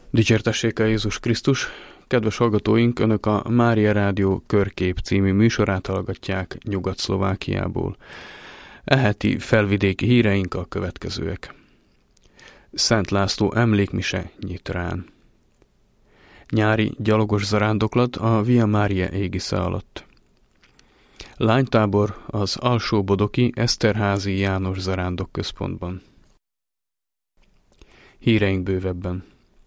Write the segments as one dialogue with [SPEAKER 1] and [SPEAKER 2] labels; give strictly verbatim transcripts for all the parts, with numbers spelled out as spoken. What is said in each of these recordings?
[SPEAKER 1] Dicsértessék a Jézus Krisztus! Kedves hallgatóink, Önök a Mária Rádió Körkép című műsorát hallgatják Nyugat-Szlovákiából. E heti felvidéki híreink a következőek. Szent László emlékmise Nyitrán. Nyári gyalogos zarándoklat a Via Maria égisze alatt. Lánytábor az Alsó-Bodoki Eszterházy János Zarándok Központban. Híreink bővebben.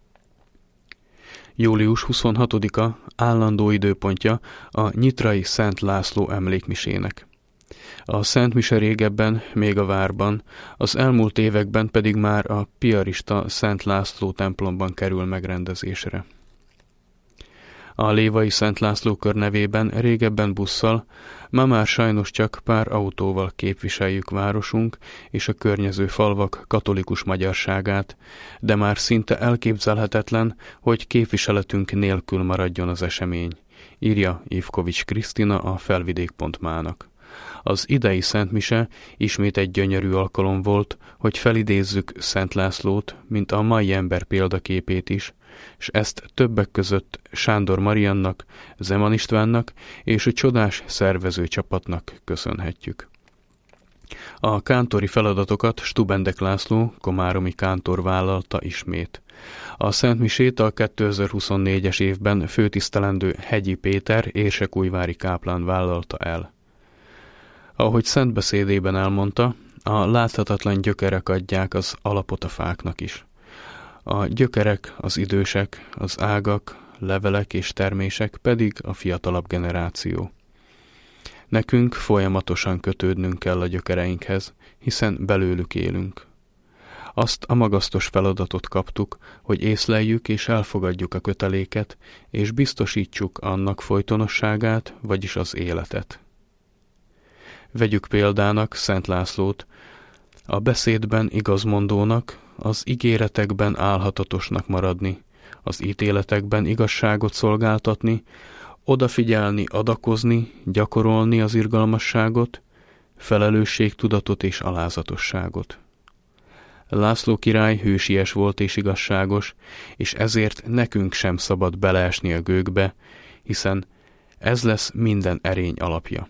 [SPEAKER 1] július huszonhatodika állandó időpontja a nyitrai Szent László emlékmisének. A Szent Mise régebben, még a várban, az elmúlt években pedig már a piarista Szent László templomban kerül megrendezésre. A lévai Szent László kör nevében régebben busszal, ma már sajnos csak pár autóval képviseljük városunk és a környező falvak katolikus magyarságát, de már szinte elképzelhetetlen, hogy képviseletünk nélkül maradjon az esemény, írja Ivkovics Krisztina a felvidék pont mának. Az idei Szent Mise ismét egy gyönyörű alkalom volt, hogy felidézzük Szent Lászlót, mint a mai ember példaképét is, és ezt többek között Sándor Mariannak, Zeman Istvánnak és a csodás szervező csapatnak köszönhetjük. A kántori feladatokat Stubendek László, komáromi kántor vállalta ismét. A Szent Misét a kétezer-huszonnégyes évben főtisztelendő Hegyi Péter érsekújvári káplán vállalta el. Ahogy szentbeszédében elmondta, a láthatatlan gyökerek adják az alapot a fáknak is. A gyökerek, az idősek, az ágak, levelek és termések pedig a fiatalabb generáció. Nekünk folyamatosan kötődnünk kell a gyökereinkhez, hiszen belőlük élünk. Azt a magasztos feladatot kaptuk, hogy észleljük és elfogadjuk a köteléket, és biztosítsuk annak folytonosságát, vagyis az életet. Vegyük példának Szent Lászlót, a beszédben igazmondónak, az ígéretekben álhatatosnak maradni, az ítéletekben igazságot szolgáltatni, odafigyelni, adakozni, gyakorolni az irgalmasságot, felelősségtudatot és alázatosságot. László király hősies volt és igazságos, és ezért nekünk sem szabad beleesni a gőgbe, hiszen ez lesz minden erény alapja.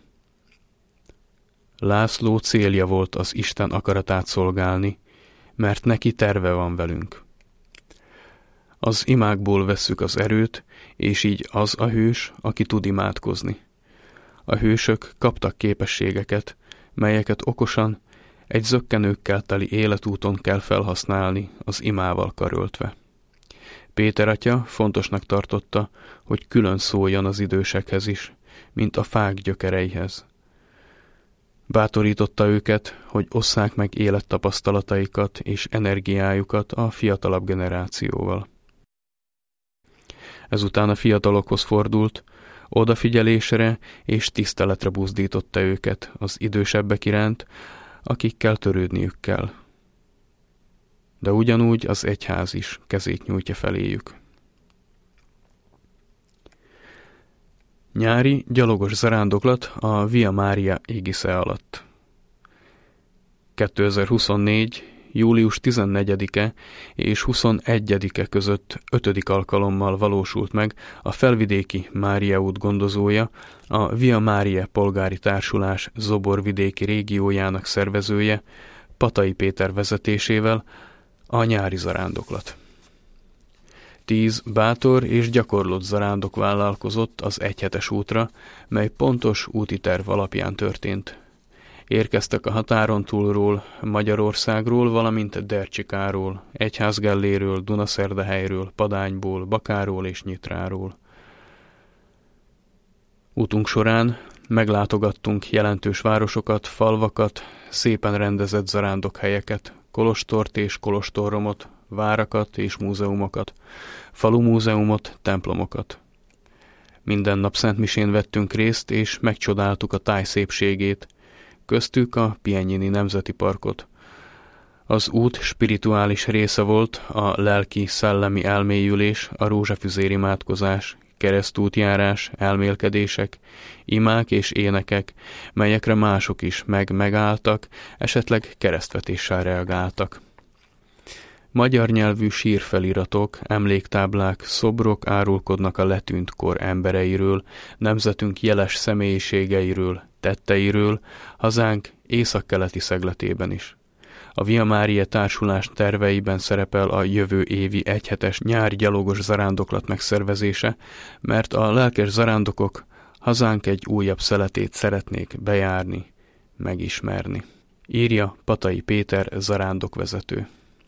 [SPEAKER 1] László célja volt az Isten akaratát szolgálni, mert neki terve van velünk. Az imákból vesszük az erőt, és így az a hős, aki tud imádkozni. A hősök kaptak képességeket, melyeket okosan, egy zökkenőkkel teli életúton kell felhasználni, az imával karöltve. Péter atya fontosnak tartotta, hogy külön szóljon az idősekhez is, mint a fák gyökereihez. Bátorította őket, hogy osszák meg élettapasztalataikat és energiájukat a fiatalabb generációval. Ezután a fiatalokhoz fordult, odafigyelésre és tiszteletre buzdította őket az idősebbek iránt, akikkel törődniük kell. De ugyanúgy az egyház is kezét nyújtja feléjük. Nyári gyalogos zarándoklat a Via Maria égisze alatt. kétezer-huszonnégy. július tizennegyedike és huszonegyedike között ötödik alkalommal valósult meg a felvidéki Mária út gondozója, a Via Maria polgári társulás Zoborvidéki régiójának szervezője, Patai Péter vezetésével a nyári zarándoklat. Tíz bátor és gyakorlott zarándok vállalkozott az egyhetes útra, mely pontos úti terv alapján történt. Érkeztek a határon túlról, Magyarországról, valamint Dercsikáról, Egyházgelléről, Dunaszerdahelyről, Padányból, Bakáról és Nyitráról. Útunk során meglátogattunk jelentős városokat, falvakat, szépen rendezett zarándokhelyeket, kolostort és kolostorromot, várakat és múzeumokat, falumúzeumot, templomokat. Minden nap szentmisén vettünk részt, és megcsodáltuk a táj szépségét, köztük a Pienyini Nemzeti Parkot. Az út spirituális része volt a lelki-szellemi elmélyülés, a rózsafüzér imádkozás, keresztútjárás, elmélkedések, imák és énekek, melyekre mások is meg-megálltak, esetleg keresztvetéssel reagáltak. Magyar nyelvű sírfeliratok, emléktáblák, szobrok árulkodnak a letűnt kor embereiről, nemzetünk jeles személyiségeiről, tetteiről, hazánk északkeleti szegletében is. A Via Mariae társulás terveiben szerepel a jövő évi egyhetes nyári gyalogos zarándoklat megszervezése, mert a lelkes zarándokok hazánk egy újabb szeletét szeretnék bejárni, megismerni. Írja Patai Péter zarándokvezető.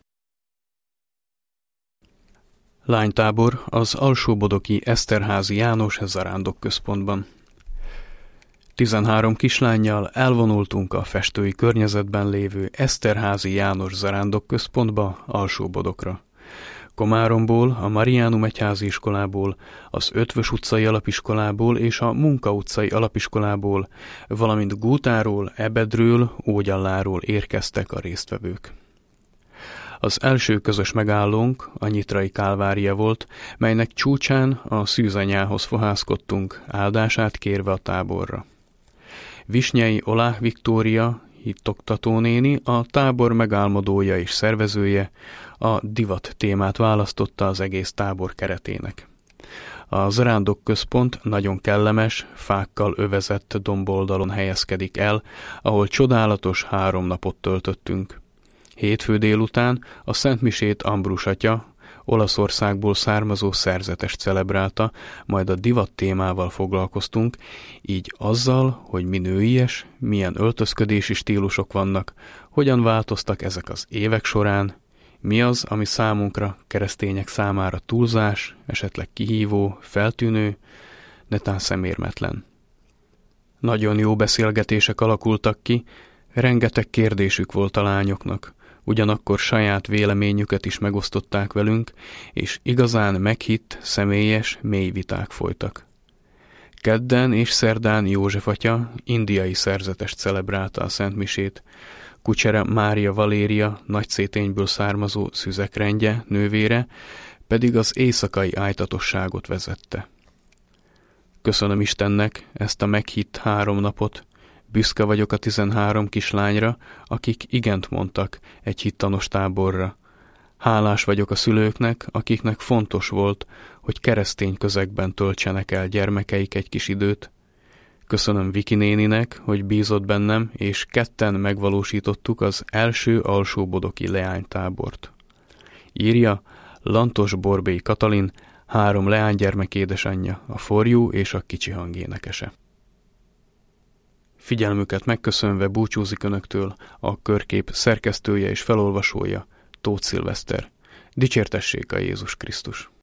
[SPEAKER 1] Lánytábor az Alsóbodoki Eszterházy János Zarándokközpontban. Tizenhárom kislánnyal elvonultunk a festői környezetben lévő Eszterházy János Zarándokközpontba, Alsóbodokra. Komáromból, a Mariánum Egyházi Iskolából, az Ötvös utcai alapiskolából és a Munka utcai alapiskolából, valamint Gútáról, Ebedről, Ógyalláról érkeztek a résztvevők. Az első közös megállónk a Nyitrai Kálvária volt, melynek csúcsán a szűzanyához fohászkodtunk, áldását kérve a táborra. Visnyei Oláh Viktória, hittoktatónéni, a tábor megálmodója és szervezője, a divat témát választotta az egész tábor keretének. A zarándokközpont nagyon kellemes, fákkal övezett domboldalon helyezkedik el, ahol csodálatos három napot töltöttünk. Hétfő délután a szentmisét Ambrus atya, Olaszországból származó szerzetes celebrálta, majd a divat témával foglalkoztunk, így azzal, hogy mi nőies, milyen öltözködési stílusok vannak, hogyan változtak ezek az évek során, mi az, ami számunkra, keresztények számára túlzás, esetleg kihívó, feltűnő, netán szemérmetlen. Nagyon jó beszélgetések alakultak ki, rengeteg kérdésük volt a lányoknak, ugyanakkor saját véleményüket is megosztották velünk, és igazán meghitt, személyes, mély viták folytak. Kedden és szerdán József atya indiai szerzetes celebrálta a szentmisét, Kucsere Mária Valéria nagyszétényből származó szüzekrendje, nővére, pedig az éjszakai ájtatosságot vezette. Köszönöm Istennek ezt a meghitt három napot, büszke vagyok a tizenhárom kislányra, akik igent mondtak egy hittanos táborra. Hálás vagyok a szülőknek, akiknek fontos volt, hogy keresztény közegben töltsenek el gyermekeik egy kis időt. Köszönöm Viki néninek, hogy bízott bennem, és ketten megvalósítottuk az első alsóbodoki leánytábort. Írja Lantos Borbély Katalin, három leánygyermek édesanyja, a forjú és a kicsi hangénekese. Figyelmüket megköszönve búcsúzik önöktől a körkép szerkesztője és felolvasója, Tóth Szilveszter. Dicsértessék a Jézus Krisztus!